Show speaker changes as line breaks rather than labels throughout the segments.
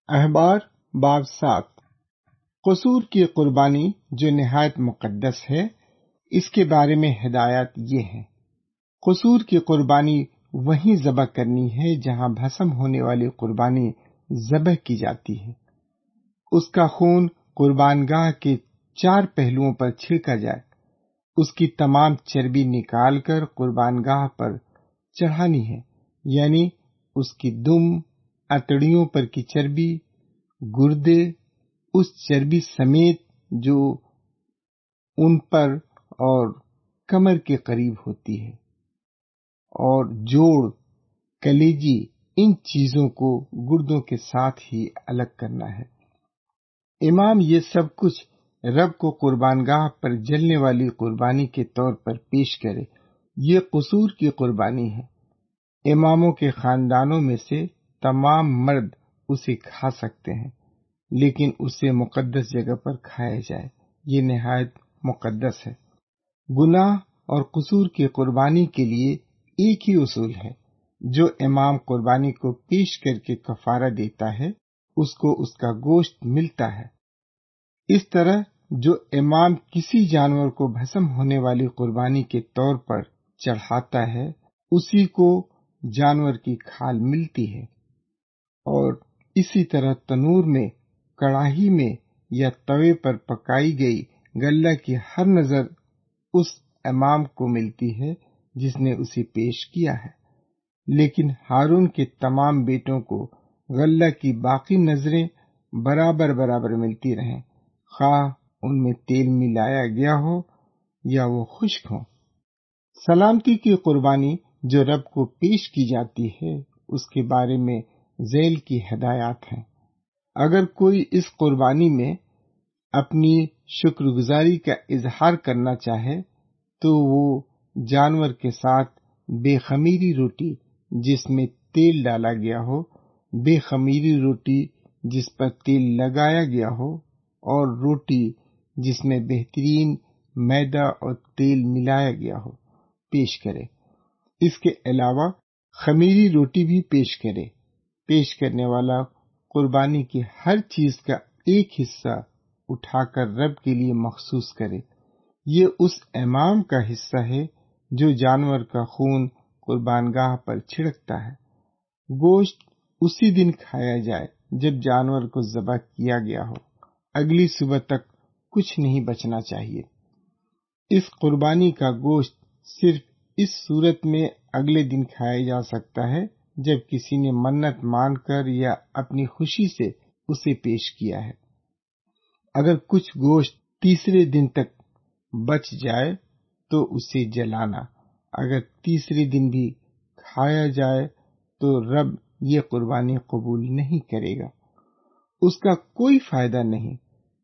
احبار باب 7 قصور کی قربانی جو نہایت مقدس ہے، اس کے بارے میں ہدایات یہ ہیں۔ قصور کی قربانی وہیں ذبح کرنی ہے جہاں بھسم ہونے والی قربانی ذبح کی جاتی ہے۔ اس کا خون قربان گاہ کے 4 پہلوؤں پر چھڑکا جائے۔ اس کی تمام چربی نکال کر قربان گاہ پر چڑھانی ہے، یعنی اس کی دم، اتڑیوں پر کی چربی، گردے، اس چربی سمیت جو ان پر اور کمر کے قریب ہوتی ہے، اور جوڑ، کلیجی، ان چیزوں کو گردوں کے ساتھ ہی الگ کرنا ہے۔ امام یہ سب کچھ رب کو قربان گاہ پر جلنے والی قربانی کے طور پر پیش کرے۔ یہ قصور کی قربانی ہے۔ اماموں کے خاندانوں میں سے تمام مرد اسے کھا سکتے ہیں، لیکن اسے مقدس جگہ پر کھایا جائے۔ یہ نہایت مقدس ہے۔ گناہ اور قصور کی قربانی کے لیے ایک ہی اصول ہے۔ جو امام قربانی کو پیش کر کے کفارہ دیتا ہے، اس کو اس کا گوشت ملتا ہے۔ اس طرح جو امام کسی جانور کو بھسم ہونے والی قربانی کے طور پر چڑھاتا ہے، اسی کو جانور کی کھال ملتی ہے۔ اور اسی طرح تنور میں، کڑاہی میں یا توے پر پکائی گئی غلہ کی ہر نظر اس امام کو ملتی ہے جس نے اسے پیش کیا ہے۔ لیکن ہارون کے تمام بیٹوں کو غلہ کی باقی نظریں برابر برابر ملتی رہیں، خواہ ان میں تیل ملایا گیا ہو یا وہ خشک ہو۔ سلامتی کی قربانی جو رب کو پیش کی جاتی ہے، اس کے بارے میں ذیل کی ہدایات ہیں۔ اگر کوئی اس قربانی میں اپنی شکر گزاری کا اظہار کرنا چاہے تو وہ جانور کے ساتھ بے خمیری روٹی جس میں تیل ڈالا گیا ہو، بے خمیری روٹی جس پر تیل لگایا گیا ہو، اور روٹی جس میں بہترین میدا اور تیل ملایا گیا ہو، پیش کرے۔ اس کے علاوہ خمیری روٹی بھی پیش کرے۔ پیش کرنے والا قربانی کی ہر چیز کا ایک حصہ اٹھا کر رب کے لیے مخصوص کرے۔ یہ اس امام کا حصہ ہے جو جانور کا خون قربان گاہ پر چھڑکتا ہے۔ گوشت اسی دن کھایا جائے جب جانور کو ذبح کیا گیا ہو۔ اگلی صبح تک کچھ نہیں بچنا چاہیے۔ اس قربانی کا گوشت صرف اس صورت میں اگلے دن کھایا جا سکتا ہے جب کسی نے منت مان کر یا اپنی خوشی سے اسے پیش کیا ہے۔ اگر کچھ گوشت تیسرے دن تک بچ جائے تو اسے جلانا۔ اگر تیسرے دن بھی کھایا جائے تو رب یہ قربانی قبول نہیں کرے گا۔ اس کا کوئی فائدہ نہیں،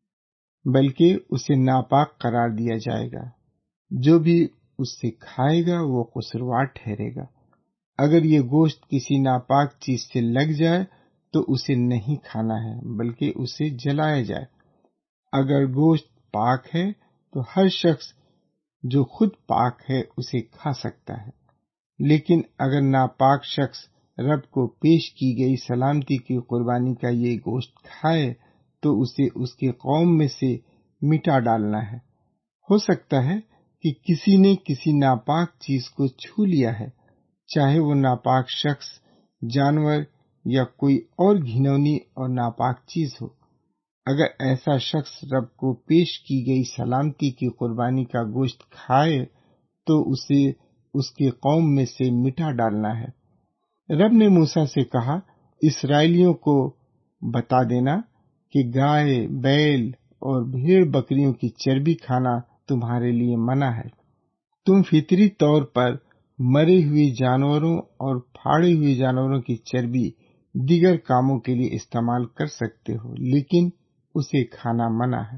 بلکہ اسے ناپاک قرار دیا جائے گا۔ جو بھی اس سے کھائے گا وہ قصوروار ٹھہرے گا۔ اگر یہ گوشت کسی ناپاک چیز سے لگ جائے تو اسے نہیں کھانا ہے، بلکہ اسے جلایا جائے۔ اگر گوشت پاک ہے تو ہر شخص جو خود پاک ہے اسے کھا سکتا ہے، لیکن اگر ناپاک شخص رب کو پیش کی گئی سلامتی کی قربانی کا یہ گوشت کھائے تو اسے اس کی قوم میں سے مٹا ڈالنا ہے۔ ہو سکتا ہے کہ کسی نے کسی ناپاک چیز کو چھو لیا ہے، چاہے وہ ناپاک شخص، جانور یا کوئی اور گھنونی اور ناپاک چیز ہو۔ اگر ایسا شخص رب کو پیش کی گئی سلامتی کی قربانی کا گوشت کھائے تو اسے اس کی قوم میں سے مٹا ڈالنا ہے۔ رب نے موسیٰ سے کہا، اسرائیلیوں کو بتا دینا کہ گائے، بیل اور بھیڑ بکریوں کی چربی کھانا تمہارے لیے منع ہے۔ تم فطری طور پر مرے ہوئے جانوروں اور پھاڑے ہوئے جانوروں کی چربی دیگر کاموں کے لیے استعمال کر سکتے ہو، لیکن اسے کھانا منع ہے۔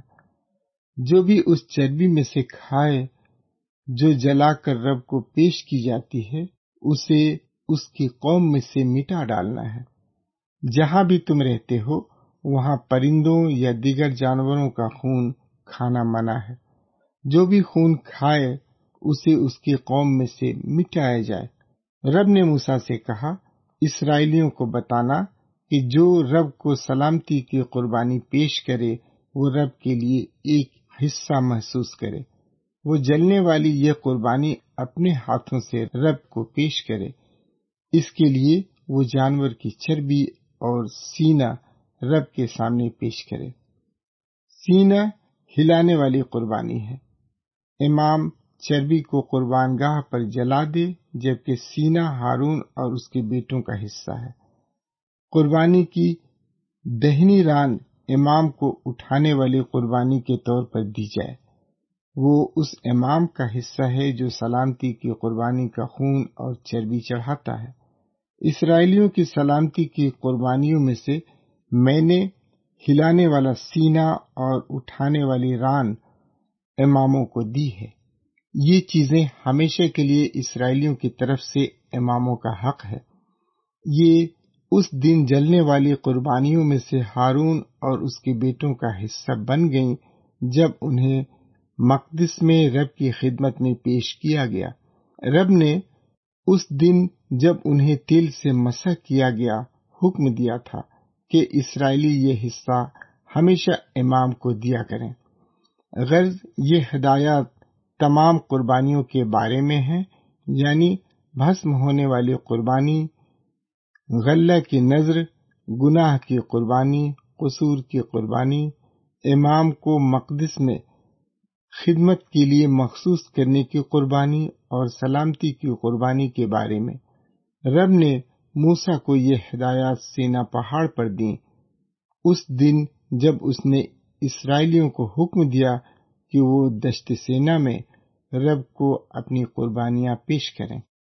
جو بھی اس چربی میں سے کھائے جو جلا کر رب کو پیش کی جاتی ہے، اسے اس کی قوم میں سے مٹا ڈالنا ہے۔ جہاں بھی تم رہتے ہو وہاں پرندوں یا دیگر جانوروں کا خون کھانا منع ہے۔ جو بھی خون کھائے اسے اس کی قوم میں سے مٹایا جائے۔ رب نے موسیٰ سے کہا، اسرائیلیوں کو بتانا کہ جو رب کو سلامتی کی قربانی پیش کرے وہ رب کے لیے ایک حصہ محسوس کرے۔ وہ جلنے والی یہ قربانی اپنے ہاتھوں سے رب کو پیش کرے۔ اس کے لیے وہ جانور کی چربی اور سینہ رب کے سامنے پیش کرے۔ سینہ ہلانے والی قربانی ہے۔ امام چربی کو قربان گاہ پر جلا دے، جبکہ سینہ ہارون اور اس کے بیٹوں کا حصہ ہے۔ قربانی کی دہنی ران امام کو اٹھانے والی قربانی کے طور پر دی جائے۔ وہ اس امام کا حصہ ہے جو سلامتی کی قربانی کا خون اور چربی چڑھاتا ہے۔ اسرائیلیوں کی سلامتی کی قربانیوں میں سے میں نے ہلانے والا سینہ اور اٹھانے والی ران اماموں کو دی ہے۔ یہ چیزیں ہمیشہ کے لیے اسرائیلیوں کی طرف سے اماموں کا حق ہے۔ یہ اس دن جلنے والی قربانیوں میں سے ہارون اور اس کے بیٹوں کا حصہ بن گئیں جب انہیں مقدس میں رب کی خدمت میں پیش کیا گیا۔ رب نے اس دن جب انہیں تیل سے مسح کیا گیا حکم دیا تھا کہ اسرائیلی یہ حصہ ہمیشہ امام کو دیا کریں۔ غرض یہ ہدایات تمام قربانیوں کے بارے میں ہیں، یعنی بھسم ہونے والی قربانی، غلہ کی نذر، گناہ کی قربانی، قصور کی قربانی، امام کو مقدس میں خدمت کے لیے مخصوص کرنے کی قربانی اور سلامتی کی قربانی کے بارے میں۔ رب نے موسیٰ کو یہ ہدایات سینا پہاڑ پر دیں اس دن جب اس نے اسرائیلیوں کو حکم دیا کہ وہ دشت سینا میں رب کو اپنی قربانیاں پیش کریں۔